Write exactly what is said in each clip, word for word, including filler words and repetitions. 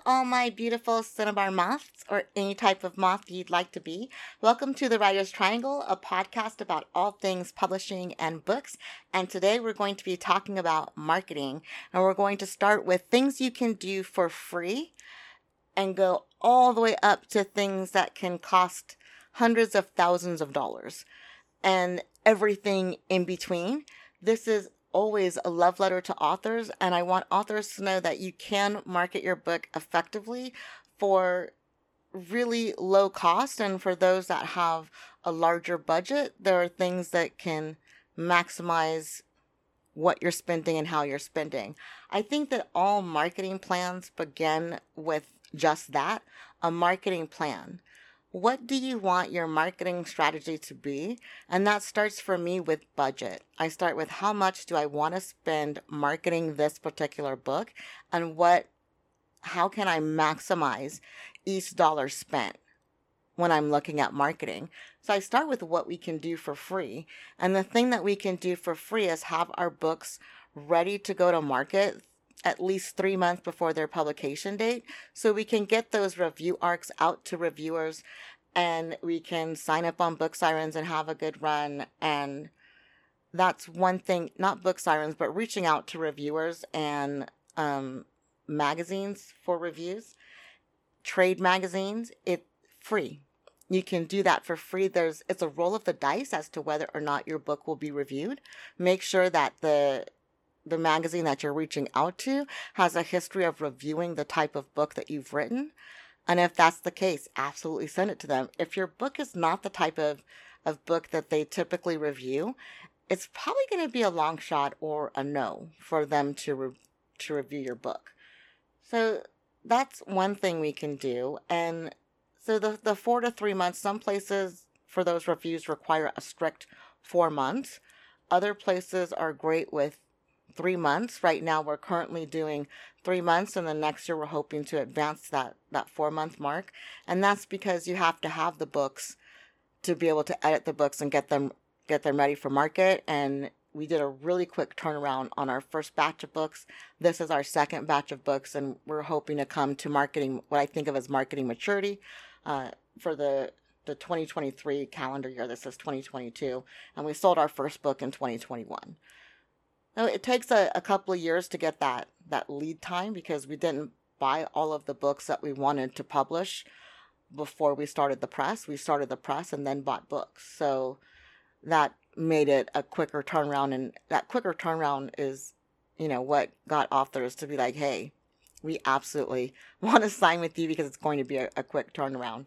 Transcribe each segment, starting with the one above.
all my beautiful cinnabar moths, or any type of moth you'd like to be. Welcome to The Writer's Triangle, a podcast about all things publishing and books. And today we're going to be talking about marketing. And we're going to start with things you can do for free and go all the way up to things that can cost hundreds of thousands of dollars and everything in between. This is always a love letter to authors, and I want authors to know that you can market your book effectively for really low cost, and for those that have a larger budget, there are things that can maximize what you're spending and how you're spending. I think that all marketing plans begin with just that, a marketing plan. What do you want your marketing strategy to be? And that starts for me with budget. I start with how much do I want to spend marketing this particular book, and what, how can I maximize each dollar spent when I'm looking at marketing. So I start with what we can do for free. And the thing that we can do for free is have our books ready to go to market at least three months before their publication date, so we can get those review arcs out to reviewers, and we can sign up on Book Sirens and have a good run. And that's one thing, not Book Sirens, but reaching out to reviewers and um, magazines for reviews, trade magazines. It's free. You can do that for free. There's it's a roll of the dice as to whether or not your book will be reviewed. Make sure that the the magazine that you're reaching out to has a history of reviewing the type of book that you've written. And if that's the case, absolutely send it to them. If your book is not the type of, of book that they typically review, it's probably going to be a long shot or a no for them to re- to review your book. So that's one thing we can do. And so the, the four to three months, some places for those reviews require a strict four months. Other places are great with three months. Right now, we're currently doing three months, and then next year we're hoping to advance that, that four-month mark. And that's because you have to have the books to be able to edit the books and get them get them ready for market. And we did a really quick turnaround on our first batch of books. This is our second batch of books, and we're hoping to come to marketing, what I think of as marketing maturity, uh, for the the twenty twenty-three calendar year. This is twenty twenty-two, and we sold our first book in twenty twenty-one. Now, it takes a, a couple of years to get that, that lead time, because we didn't buy all of the books that we wanted to publish before we started the press. We started the press and then bought books. So that made it a quicker turnaround. And that quicker turnaround is, you know, what got authors to be like, hey, we absolutely want to sign with you because it's going to be a, a quick turnaround.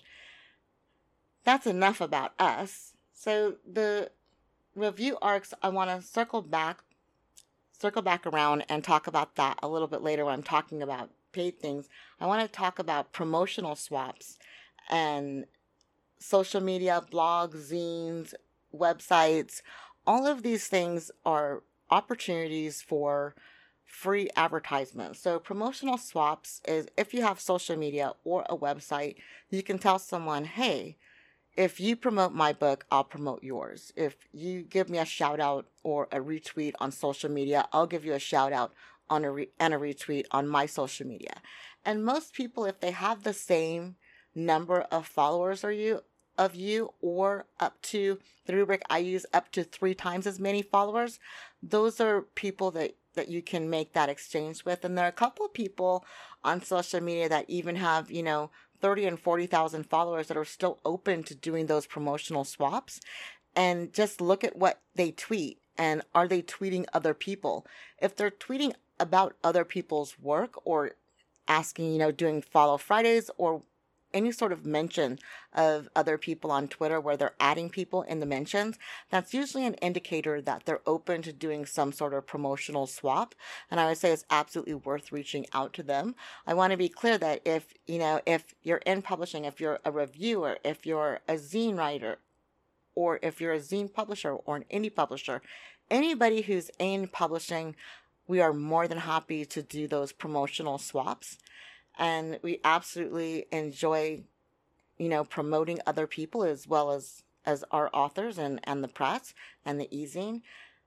That's enough about us. So the review arcs, I want to circle back circle back around and talk about that a little bit later when I'm talking about paid things. I want to talk about promotional swaps and social media, blogs, zines, websites. All of these things are opportunities for free advertisements. So promotional swaps is if you have social media or a website, you can tell someone, hey, if you promote my book, I'll promote yours. If you give me a shout out or a retweet on social media, I'll give you a shout out on a re- and a retweet on my social media. And most people, if they have the same number of followers or you of you, or up to the rubric I use, up to three times as many followers, those are people that that you can make that exchange with. And there are a couple of people on social media that even have, you know, thirty and forty thousand followers that are still open to doing those promotional swaps. And just look at what they tweet, and are they tweeting other people? If they're tweeting about other people's work, or asking, you know, doing follow Fridays or any sort of mention of other people on Twitter where they're adding people in the mentions, that's usually an indicator that they're open to doing some sort of promotional swap. And I would say it's absolutely worth reaching out to them. I want to be clear that if, you know, if you're in publishing, if you're a reviewer, if you're a zine writer, or if you're a zine publisher or an indie publisher, anybody who's in publishing, we are more than happy to do those promotional swaps. And we absolutely enjoy, you know, promoting other people as well as, as our authors and, and the press and the e-zine.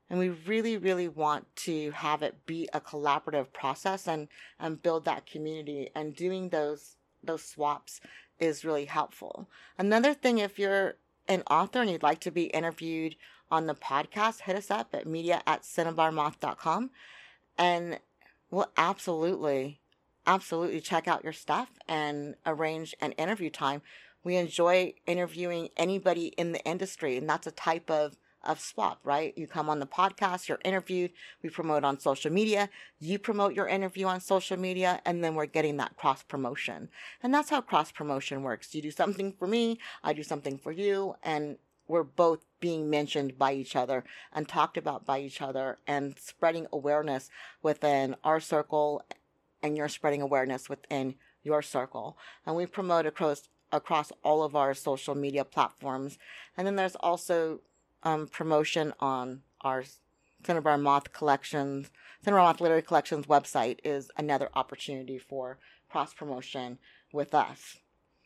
And we really, really want to have it be a collaborative process and, and build that community. And doing those those swaps is really helpful. Another thing, if you're an author and you'd like to be interviewed on the podcast, hit us up at media at cinnabarmoth dot com. And we'll absolutely, absolutely check out your stuff and arrange an interview time. We enjoy interviewing anybody in the industry, and that's a type of of swap, right? You come on the podcast, you're interviewed, we promote on social media, you promote your interview on social media, and then we're getting that cross promotion. And that's how cross promotion works. You do something for me, I do something for you, and we're both being mentioned by each other and talked about by each other and spreading awareness within our circle, and you're spreading awareness within your circle. And we promote across across all of our social media platforms. And then there's also um, promotion on our Cinnabar Moth Collections, Cinnabar Moth Literary Collections website is another opportunity for cross promotion with us.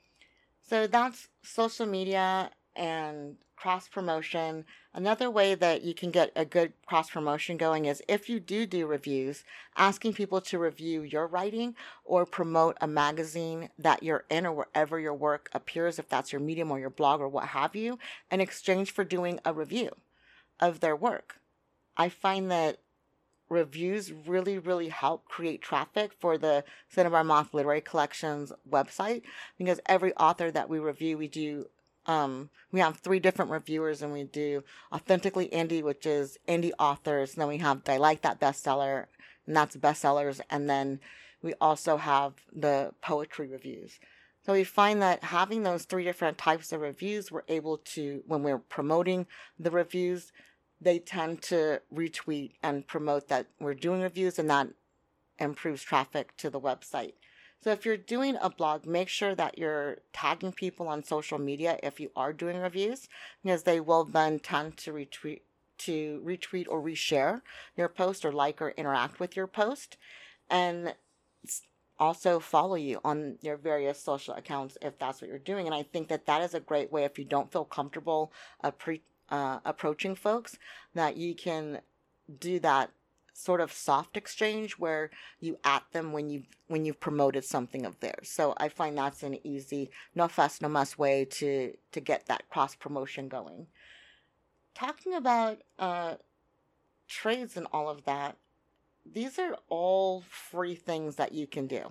So that's social media and cross promotion. Another way that you can get a good cross promotion going is if you do do reviews, asking people to review your writing or promote a magazine that you're in or wherever your work appears, if that's your Medium or your blog or what have you, in exchange for doing a review of their work. I find that reviews really, really help create traffic for the Cinnabar Moth Literary Collections website, because every author that we review, we do Um, we have three different reviewers, and we do Authentically Indie, which is indie authors. And then we have I Like That Bestseller, and that's bestsellers. And then we also have the poetry reviews. So we find that having those three different types of reviews, we're able to, when we're promoting the reviews, they tend to retweet and promote that we're doing reviews, and that improves traffic to the website. So if you're doing a blog, make sure that you're tagging people on social media if you are doing reviews, because they will then tend to retweet to retweet or reshare your post or like or interact with your post, and also follow you on your various social accounts if that's what you're doing. And I think that that is a great way, if you don't feel comfortable uh, pre, uh, approaching folks, that you can do that sort of soft exchange where you at them when you when you've promoted something of theirs. So I find that's an easy, no fuss, no muss way to to get that cross promotion going. Talking about uh, trades and all of that, these are all free things that you can do.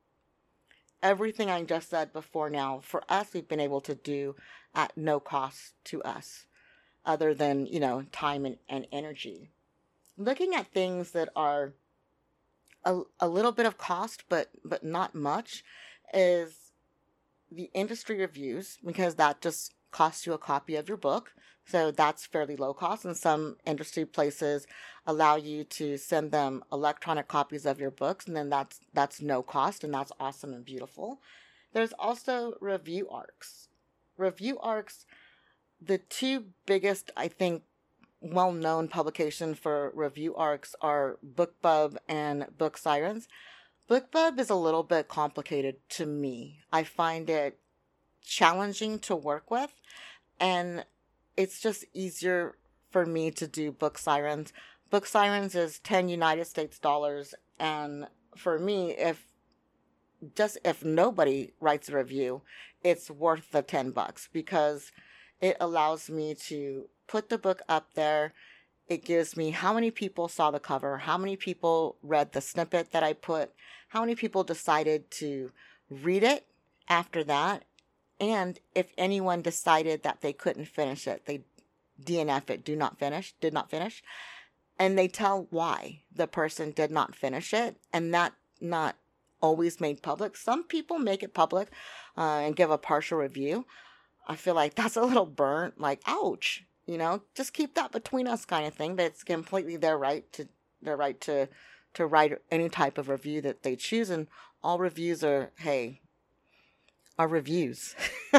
Everything I just said before now, for us, we've been able to do at no cost to us, other than, you know, time and, and energy. Looking at things that are a, a little bit of cost, but but not much, is the industry reviews, because that just costs you a copy of your book. So that's fairly low cost. And some industry places allow you to send them electronic copies of your books, and then that's that's no cost, and that's awesome and beautiful. There's also review arcs. Review arcs, the two biggest, I think, well-known publication for review arcs are BookBub and Book Sirens. BookBub is a little bit complicated to me. I find it challenging to work with, and it's just easier for me to do Book Sirens. Book Sirens is ten United States dollars, and for me, if just if nobody writes a review, it's worth the ten bucks, because it allows me to put the book up there. It gives me how many people saw the cover, how many people read the snippet that I put, how many people decided to read it after that, and if anyone decided that they couldn't finish it, they D N F it, do not finish, did not finish, and they tell why the person did not finish it, and that not always made public. Some people make it public uh, and give a partial review. I feel like that's a little burnt, like, ouch. You know, just keep that between us kind of thing. But it's completely their right to their right to to write any type of review that they choose, and all reviews are hey are reviews.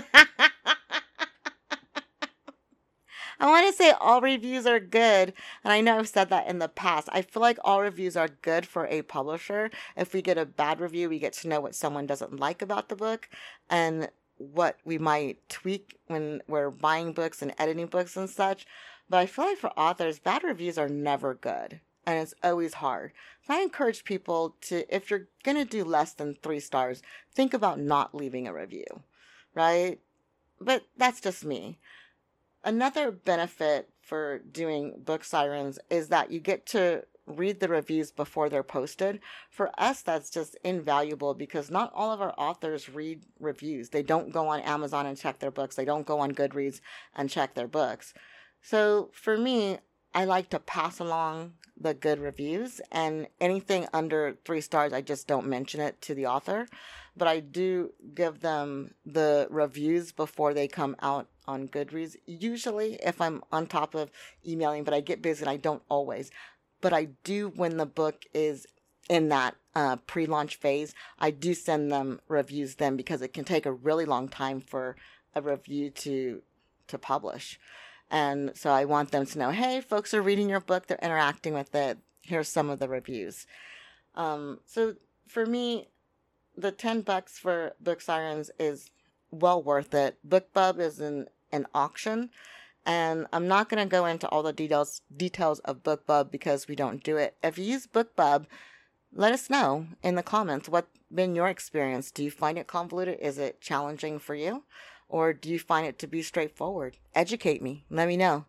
I want to say all reviews are good, and I know I've said that in the past. I feel like all reviews are good for a publisher. If we get a bad review, we get to know what someone doesn't like about the book, and what we might tweak when we're buying books and editing books and such. But I feel like for authors, bad reviews are never good. And it's always hard. So I encourage people to, if you're going to do less than three stars, think about not leaving a review, right? But that's just me. Another benefit for doing Book Sirens is that you get to read the reviews before they're posted. For us, that's just invaluable because not all of our authors read reviews. They don't go on Amazon and check their books. They don't go on Goodreads and check their books. So for me, I like to pass along the good reviews, and anything under three stars, I just don't mention it to the author. But I do give them the reviews before they come out on Goodreads, usually if I'm on top of emailing, but I get busy and I don't always. But I do, when the book is in that uh, pre-launch phase, I do send them reviews then, because it can take a really long time for a review to to publish. And so I want them to know, hey, folks are reading your book, they're interacting with it. Here's some of the reviews. Um, so for me, the ten bucks for Book Sirens is well worth it. BookBub is an, an auction, and I'm not going to go into all the details details of BookBub because we don't do it. If you use BookBub, let us know in the comments what's been your experience. Do you find it convoluted? Is it challenging for you? Or do you find it to be straightforward? Educate me. Let me know.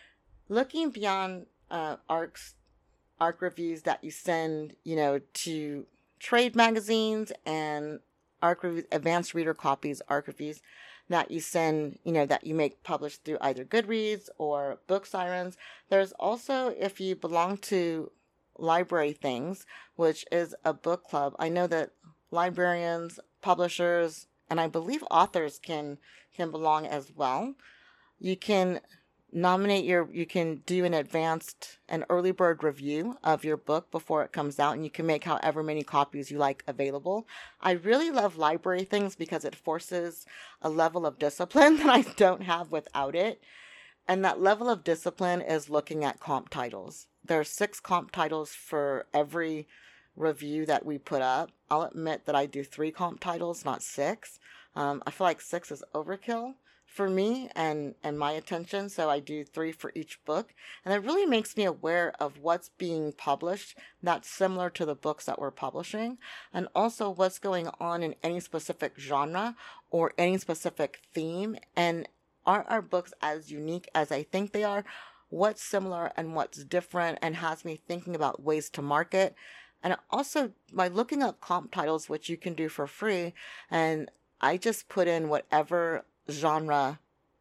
Looking beyond uh, ARCs, ARC reviews that you send, you know, to trade magazines and ARC reviews, advanced reader copies, ARC reviews that you send, you know, that you make published through either Goodreads or Book Sirens. There's also, if you belong to Library Things, which is a book club. I know that librarians, publishers, and I believe authors can can belong as well. You can nominate your, you can do an advanced, an early bird review of your book before it comes out, and you can make however many copies you like available. I really love Library Things because it forces a level of discipline that I don't have without it. And that level of discipline is looking at comp titles. There are six comp titles for every review that we put up. I'll admit that I do three comp titles, not six. Um, I feel like six is overkill for me and, and my attention, so I do three for each book. And it really makes me aware of what's being published that's similar to the books that we're publishing, and also what's going on in any specific genre or any specific theme, and are our books as unique as I think they are? What's similar and what's different, and has me thinking about ways to market. And also, by looking up comp titles, which you can do for free, and I just put in whatever genre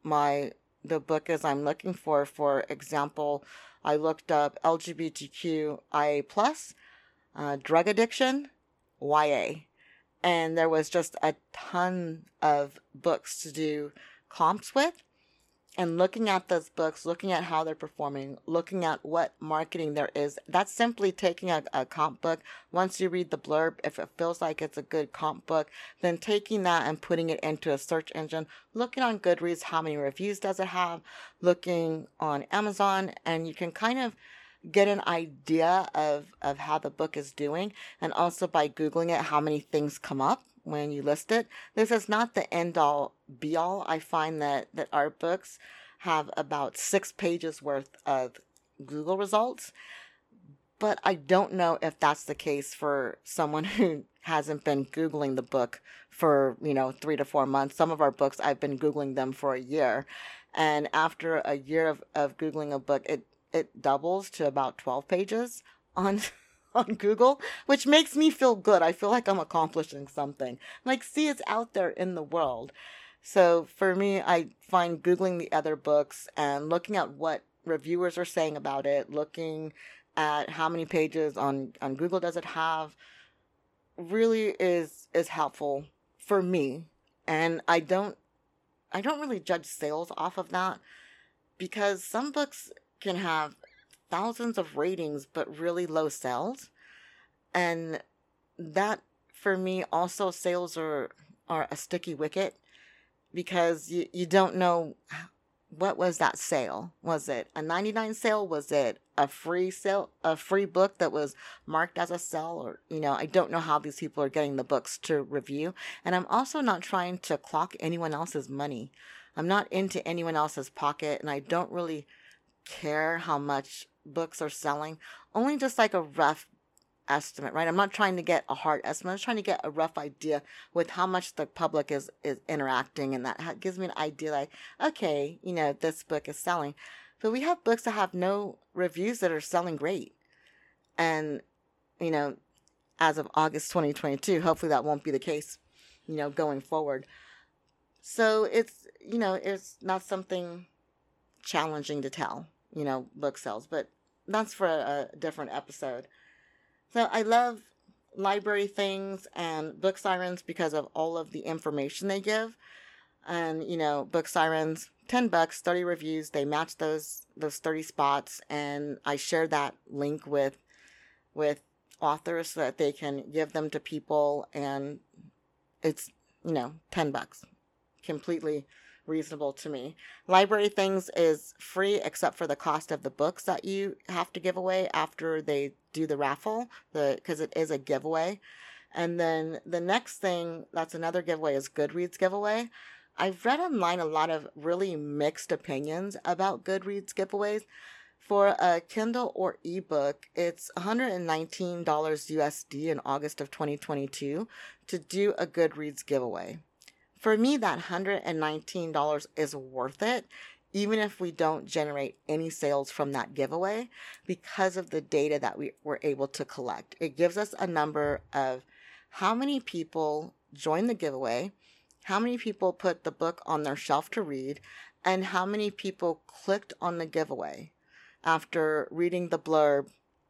my the book is I'm looking for. For example, I looked up L G B T Q I A plus, uh, drug addiction, Y A, and there was just a ton of books to do comps with. And looking at those books, looking at how they're performing, looking at what marketing there is, that's simply taking a, a comp book. Once you read the blurb, if it feels like it's a good comp book, then taking that and putting it into a search engine, looking on Goodreads, how many reviews does it have, looking on Amazon, and you can kind of get an idea of, of how the book is doing. And also by Googling it, how many things come up when you list it. This is not the end all be all. I find that, that our books have about six pages worth of Google results, but I don't know if that's the case for someone who hasn't been Googling the book for, you know, three to four months. Some of our books, I've been Googling them for a year. And after a year of, of Googling a book, it, it doubles to about twelve pages on on Google, which makes me feel good. I feel like I'm accomplishing something. Like, see, it's out there in the world. So for me, I find Googling the other books and looking at what reviewers are saying about it, looking at how many pages on, on Google does it have, really is is helpful for me. And I don't I don't really judge sales off of that, because some books can have thousands of ratings but really low sales, and that for me also, sales are are a sticky wicket, because you, you don't know what was that sale. Was it a ninety-nine sale? Was it a free sale, a free book that was marked as a sell? Or, you know, I don't know how these people are getting the books to review. And I'm also not trying to clock anyone else's money. I'm not into anyone else's pocket, and I don't really care how much books are selling. Only just like a rough estimate, right? I'm not trying to get a hard estimate. I'm just trying to get a rough idea with how much the public is, is interacting. And that ha- gives me an idea like, okay, you know, this book is selling. But we have books that have no reviews that are selling great. And, you know, as of August twenty twenty-two, hopefully that won't be the case, you know, going forward. So it's, you know, it's not something challenging to tell, you know, book sales, but that's for a, a different episode. So I love Library Things and Book Sirens because of all of the information they give. And, you know, Book Sirens, ten bucks, thirty reviews. They match those those thirty spots, and I share that link with with authors so that they can give them to people, and it's, you know, ten bucks. Completely reasonable to me. Library Things is free except for the cost of the books that you have to give away after they do the raffle, the because it is a giveaway. And then the next thing that's another giveaway is Goodreads giveaway. I've read online a lot of really mixed opinions about Goodreads giveaways. For a Kindle or ebook, it's one hundred nineteen dollars U S D in August of twenty twenty-two to do a Goodreads giveaway. For me, that one hundred nineteen dollars is worth it, even if we don't generate any sales from that giveaway, because of the data that we were able to collect. It gives us a number of how many people joined the giveaway, how many people put the book on their shelf to read, and how many people clicked on the giveaway after reading the blurb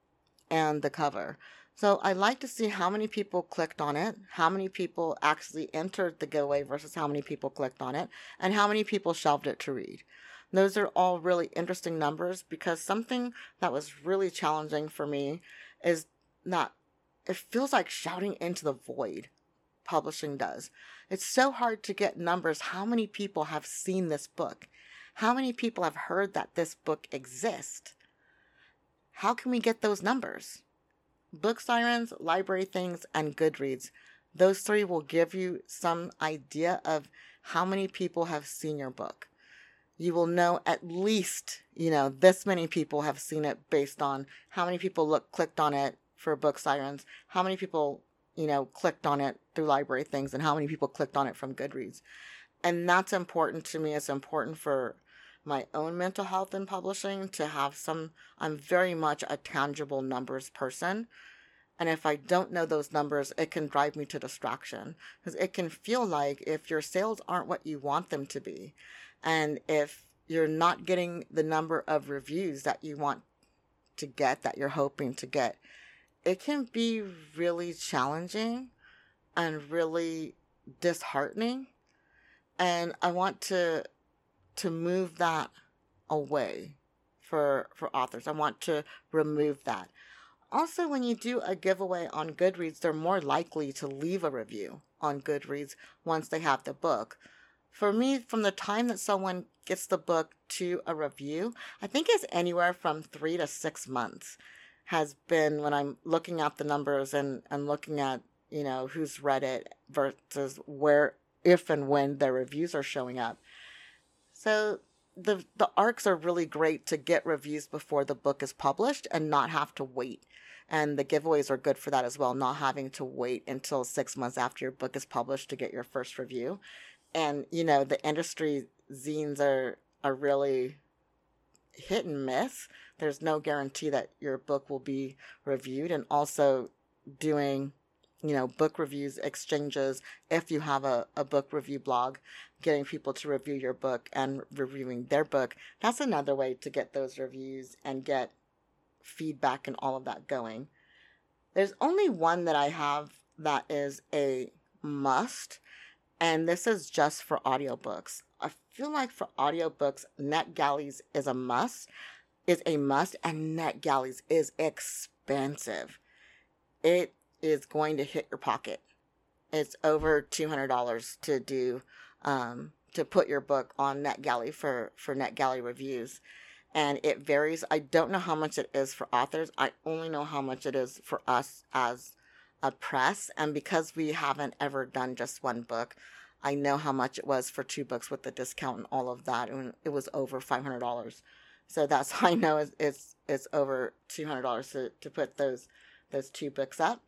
and the cover. So I like to see how many people clicked on it, how many people actually entered the giveaway versus how many people clicked on it, and how many people shelved it to read. Those are all really interesting numbers, because something that was really challenging for me is that it feels like shouting into the void. Publishing does. It's so hard to get numbers. How many people have seen this book? How many people have heard that this book exists? How can we get those numbers? Book Sirens, Library Things, and Goodreads. Those three will give you some idea of how many people have seen your book. You will know at least, you know, this many people have seen it based on how many people look clicked on it for Book Sirens, how many people, you know, clicked on it through Library Things, and how many people clicked on it from Goodreads. And that's important to me. It's important for my own mental health in publishing to have some, I'm very much a tangible numbers person. And if I don't know those numbers, it can drive me to distraction, because it can feel like if your sales aren't what you want them to be, and if you're not getting the number of reviews that you want to get, that you're hoping to get, it can be really challenging and really disheartening. And I want to to move that away for for authors. I want to remove that. Also, when you do a giveaway on Goodreads, they're more likely to leave a review on Goodreads once they have the book. For me, from the time that someone gets the book to a review, I think it's anywhere from three to six months has been when I'm looking at the numbers and, and looking at, you know, who's read it versus where, if and when their reviews are showing up. So the the arcs are really great to get reviews before the book is published and not have to wait. And the giveaways are good for that as well, not having to wait until six months after your book is published to get your first review. And, you know, the industry zines are, are really hit and miss. There's no guarantee that your book will be reviewed. And also doing, you know, book reviews, exchanges, if you have a, a book review blog, getting people to review your book and reviewing their book. That's another way to get those reviews and get feedback and all of that going. There's only one that I have that is a must, and this is just for audiobooks. I feel like for audiobooks, NetGalleys is a must, is a must, and NetGalleys is expensive. It is going to hit your pocket. It's over two hundred dollars to do, um, to put your book on NetGalley for, for NetGalley reviews. And it varies. I don't know how much it is for authors. I only know how much it is for us as a press. And because we haven't ever done just one book, I know how much it was for two books with the discount and all of that. And it was over five hundred dollars. So that's how I know it's it's, it's over two hundred dollars to, to put those those two books up.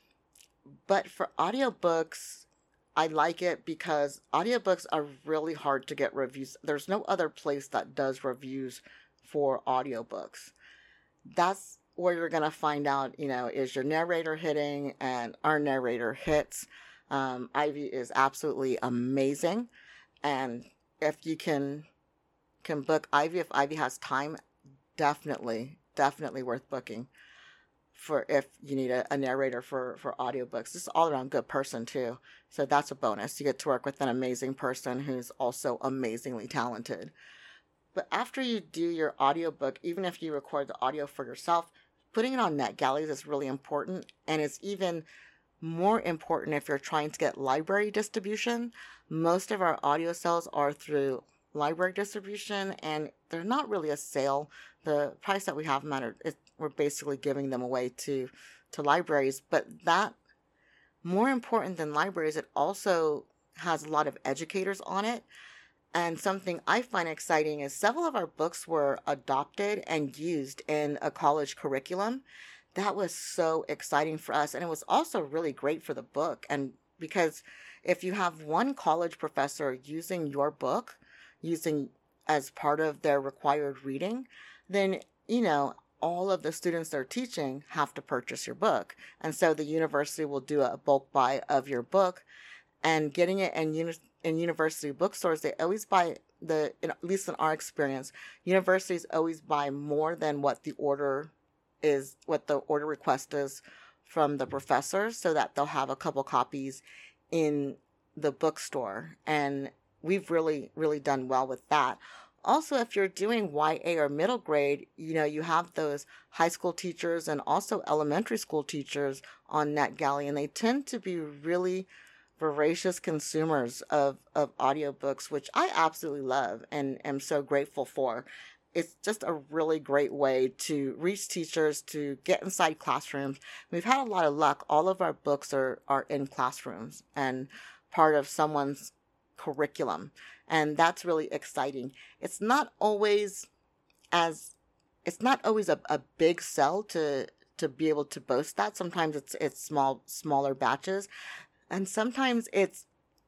But for audiobooks, I like it because audiobooks are really hard to get reviews. There's no other place that does reviews for audiobooks. That's where you're going to find out, you know, is your narrator hitting, and our narrator hits. Um, Ivy is absolutely amazing. And if you can can book Ivy, if Ivy has time, definitely, definitely worth booking for if you need a, a narrator for, for audiobooks. This is all around good person too. So that's a bonus. You get to work with an amazing person who's also amazingly talented. But after you do your audiobook, even if you record the audio for yourself, putting it on NetGalleys is really important. And it's even more important if you're trying to get library distribution. Most of our audio sales are through library distribution, and they're not really a sale. The price that we have them at, are, it, we're basically giving them away to, to libraries. But that, more important than libraries, it also has a lot of educators on it. And something I find exciting is several of our books were adopted and used in a college curriculum. That was so exciting for us. And it was also really great for the book. And because if you have one college professor using your book, using as part of their required reading, then, you know, all of the students they're teaching have to purchase your book. And so the university will do a bulk buy of your book, and getting it in, uni- in university bookstores, they always buy the, in, at least in our experience, universities always buy more than what the order is, what the order request is from the professors, so that they'll have a couple copies in the bookstore. And we've really, really done well with that. Also, if you're doing Y A or middle grade, you know, you have those high school teachers and also elementary school teachers on NetGalley, and they tend to be really voracious consumers of, of audiobooks, which I absolutely love and am so grateful for. It's just a really great way to reach teachers, to get inside classrooms. We've had a lot of luck. All of our books are, are in classrooms and part of someone's curriculum. And that's really exciting. It's not always as, it's not always a, a big sell to, to be able to boast that. Sometimes it's, it's small, smaller batches. And sometimes it's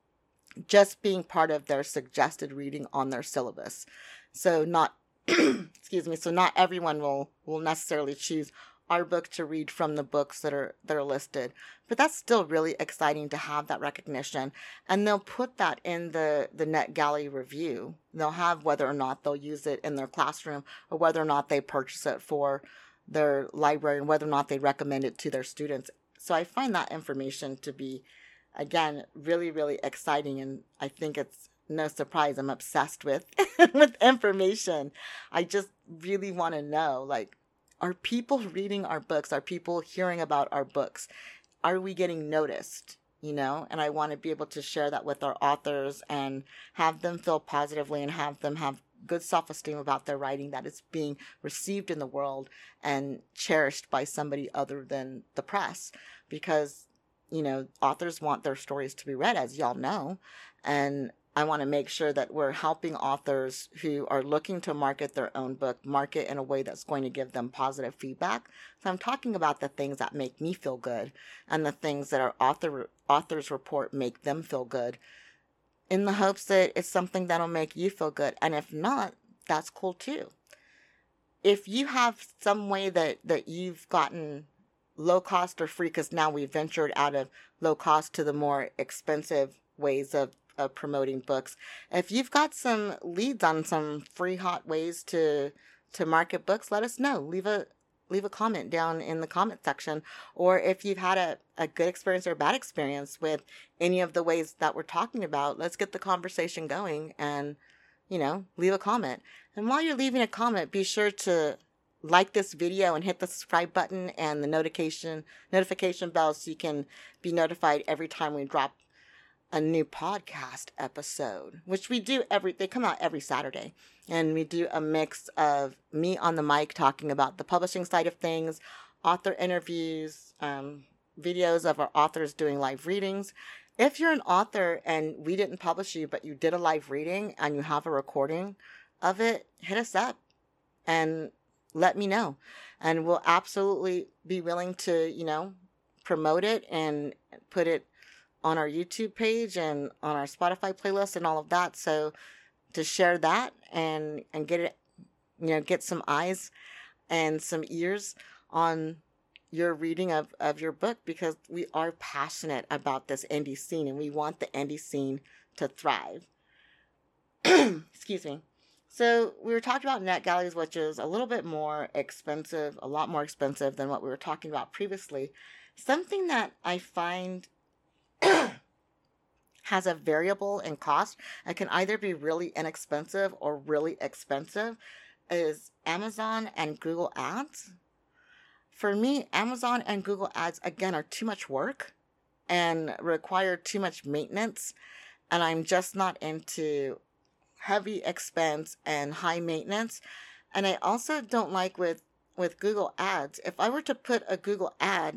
just being part of their suggested reading on their syllabus. So not, excuse me, so not everyone will, will necessarily choose our book to read from the books that are that are listed. But that's still really exciting to have that recognition. And they'll put that in the, the NetGalley review. They'll have whether or not they'll use it in their classroom, or whether or not they purchase it for their library, and whether or not they recommend it to their students. So I find that information to be, again, really, really exciting. And I think it's no surprise I'm obsessed with, with information. I just really want to know, like, are people reading our books? Are people hearing about our books? Are we getting noticed? You know, and I want to be able to share that with our authors and have them feel positively and have them have good self-esteem about their writing, that it's being received in the world and cherished by somebody other than the press. Because, you know, authors want their stories to be read, as y'all know. And I want to make sure that we're helping authors who are looking to market their own book, market in a way that's going to give them positive feedback. So I'm talking about the things that make me feel good, and the things that our author authors report make them feel good, in the hopes that it's something that'll make you feel good. And if not, that's cool too. If you have some way that, that you've gotten low cost or free, because now we've ventured out of low cost to the more expensive ways of of promoting books. If you've got some leads on some free hot ways to to market books, let us know. Leave a leave a comment down in the comment section. Or if you've had a, a good experience or a bad experience with any of the ways that we're talking about, let's get the conversation going and, you know, leave a comment. And while you're leaving a comment, be sure to like this video and hit the subscribe button and the notification notification bell so you can be notified every time we drop a new podcast episode, which we do every, they come out every Saturday. And we do a mix of me on the mic talking about the publishing side of things, author interviews, um, videos of our authors doing live readings. If you're an author and we didn't publish you, but you did a live reading and you have a recording of it, hit us up. and let me know. And we'll absolutely be willing to, you know, promote it and put it on our YouTube page and on our Spotify playlist and all of that. So to share that and and get it, you know, get some eyes and some ears on your reading of, of your book, because we are passionate about this indie scene and we want the indie scene to thrive. Excuse me. So we were talking about NetGalleys, which is a little bit more expensive, a lot more expensive than what we were talking about previously. Something that I find has a variable in cost and can either be really inexpensive or really expensive is Amazon and Google Ads. For me, Amazon and Google Ads, again, are too much work and require too much maintenance. And I'm just not into heavy expense and high maintenance. And I also don't like with, with Google Ads, if I were to put a Google ad,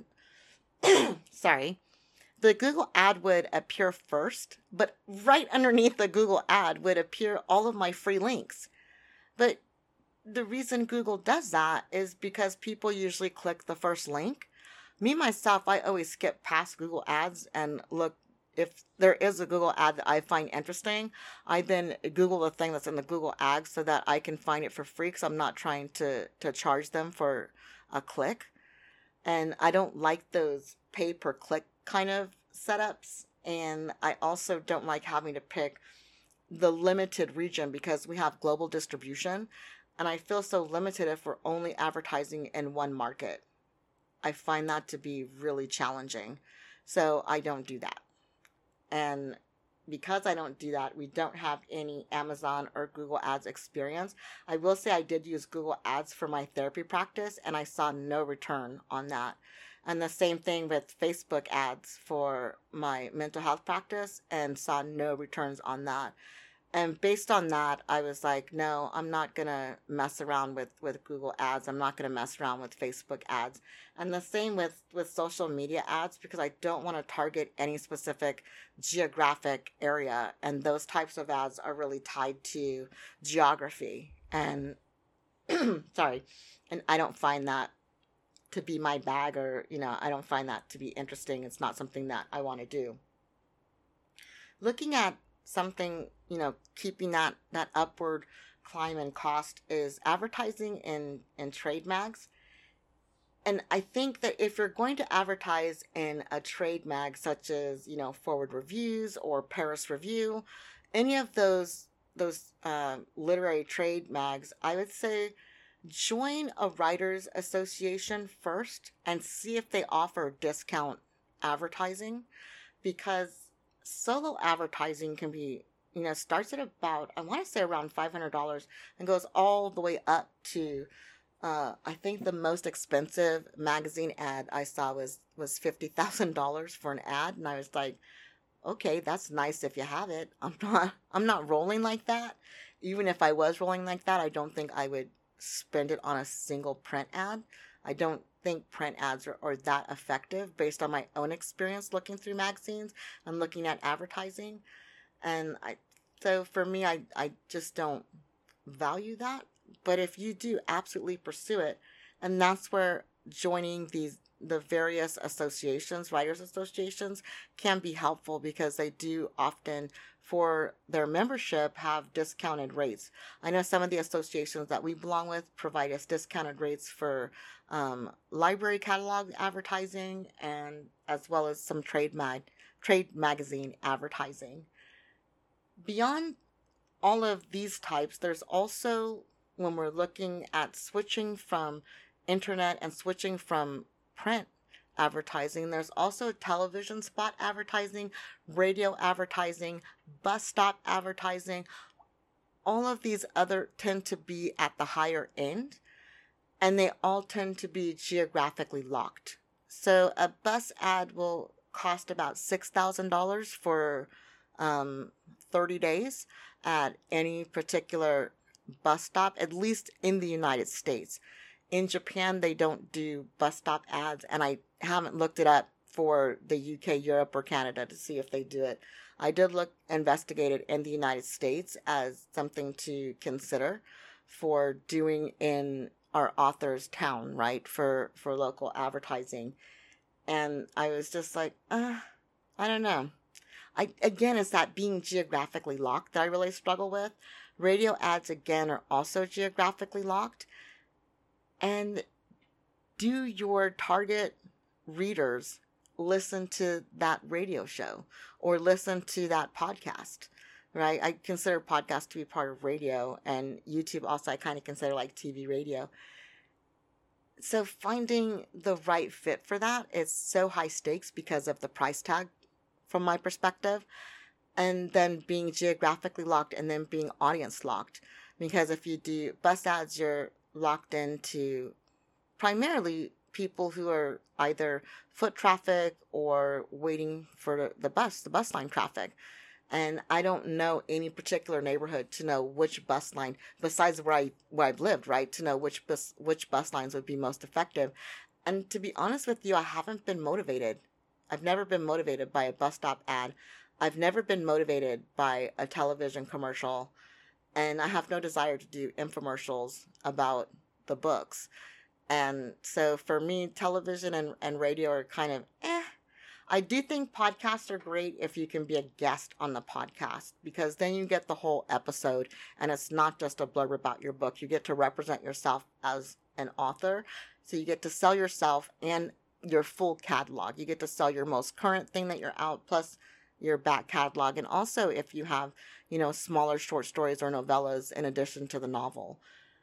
sorry, the Google ad would appear first, but right underneath the Google ad would appear all of my free links. But the reason Google does that is because people usually click the first link. Me, myself, I always skip past Google ads and look. If there is a Google ad that I find interesting, I then Google the thing that's in the Google ads so that I can find it for free, because I'm not trying to, to charge them for a click. And I don't like those pay per click kind of setups. And I also don't like having to pick the limited region because we have global distribution. And I feel so limited if we're only advertising in one market. I find that to be really challenging. So I don't do that. And because I don't do that, we don't have any Amazon or Google Ads experience. I will say I did use Google Ads for my therapy practice, and I saw no return on that. And the same thing with Facebook ads for my mental health practice, and saw no returns on that. And based on that, I was like, no, I'm not going to mess around with, with Google ads. I'm not going to mess around with Facebook ads. And the same with, with social media ads, because I don't want to target any specific geographic area. And those types of ads are really tied to geography. And, sorry, and I don't find that to be my bag, or, you know, I don't find that to be interesting. It's not something that I want to do. Looking at something, you know, keeping that, that upward climb in cost is advertising in, in trade mags. And I think that if you're going to advertise in a trade mag, such as, you know, Forward Reviews or Paris Review, any of those, those uh, literary trade mags, I would say join a writers association first and see if they offer discount advertising, because solo advertising can be, you know, starts at about, I want to say around five hundred dollars and goes all the way up to, uh, I think the most expensive magazine ad I saw was, was fifty thousand dollars for an ad. And I was like, okay, that's nice if you have it. I'm not, I'm not rolling like that. Even if I was rolling like that, I don't think I would spend it on a single print ad. I don't think print ads are, are that effective based on my own experience looking through magazines and looking at advertising. And I, so for me, I, I just don't value that. But if you do, absolutely pursue it. And that's where joining these, the various associations, writers associations, can be helpful, because they do often, for their membership, have discounted rates. I know some of the associations that we belong with provide us discounted rates for um, library catalog advertising, and as well as some trade mag, trade magazine advertising. Beyond all of these types, there's also, when we're looking at switching from internet and switching from print advertising, there's also television spot advertising, radio advertising, bus stop advertising. All of these other tend to be at the higher end, and they all tend to be geographically locked. So a bus ad will cost about six thousand dollars for um, thirty days at any particular bus stop, at least in the United States. In Japan, they don't do bus stop ads, and I haven't looked it up for the U K, Europe, or Canada to see if they do it. I did look, investigate it in the United States as something to consider, for doing in our author's town, right? For, for local advertising. And I was just like, uh, I don't know. I, again, it's that being geographically locked that I really struggle with. Radio ads, again, are also geographically locked. And do your target readers listen to that radio show or listen to that podcast, right? I consider podcasts to be part of radio, and YouTube also I kind of consider like T V radio. So finding the right fit for that is so high stakes because of the price tag from my perspective, and then being geographically locked and then being audience locked. Because if you do bus ads, you're locked into primarily people who are either foot traffic or waiting for the bus, the bus line traffic. And I don't know any particular neighborhood to know which bus line, besides where I where I've lived, right, to know which bus which bus lines would be most effective. And to be honest with you, I haven't been motivated. I've never been motivated by a bus stop ad. I've never been motivated by a television commercial, and I have no desire to do infomercials about the books. And so for me, television and, and radio are kind of eh. I do think podcasts are great if you can be a guest on the podcast, because then you get the whole episode and it's not just a blurb about your book. You get to represent yourself as an author. So you get to sell yourself and your full catalog. You get to sell your most current thing that you're out, plus your back catalog. And also if you have, you know, smaller short stories or novellas in addition to the novel.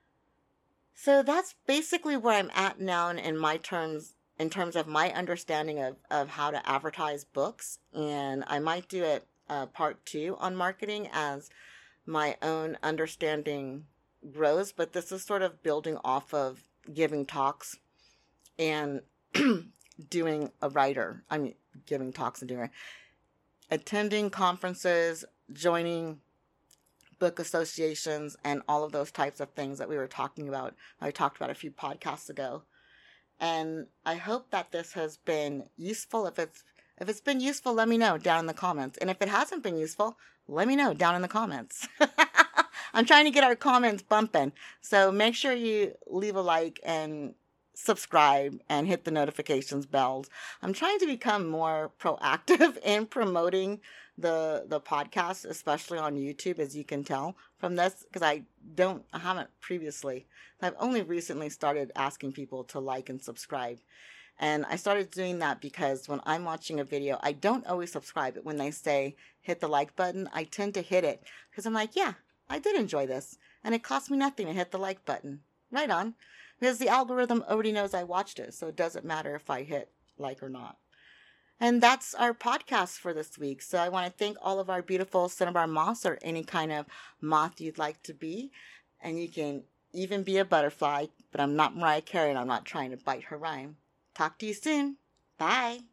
So that's basically where I'm at now in, in my terms, in terms of my understanding of, of how to advertise books. And I might do it uh, part two on marketing as my own understanding grows. But this is sort of building off of giving talks and doing a writer. I mean, giving talks and doing attending conferences, joining book associations, and all of those types of things that we were talking about. I talked about a few podcasts ago. And I hope that this has been useful. If it's if it's been useful, let me know down in the comments. And if it hasn't been useful, let me know down in the comments. I'm trying to get our comments bumping. So make sure you leave a like and subscribe and hit the notifications bells. I'm trying to become more proactive in promoting the the podcast, especially on YouTube, as you can tell from this, because I don't I haven't previously. I've only recently started asking people to like and subscribe. And I started doing that because when I'm watching a video, I don't always subscribe, but when they say hit the like button, I tend to hit it because I'm like, yeah, I did enjoy this, and it cost me nothing to hit the like button. Right on. Because the algorithm already knows I watched it, so it doesn't matter if I hit like or not. And that's our podcast for this week. So I want to thank all of our beautiful cinnabar moths, or any kind of moth you'd like to be. And you can even be a butterfly, but I'm not Mariah Carey and I'm not trying to bite her rhyme. Talk to you soon. Bye.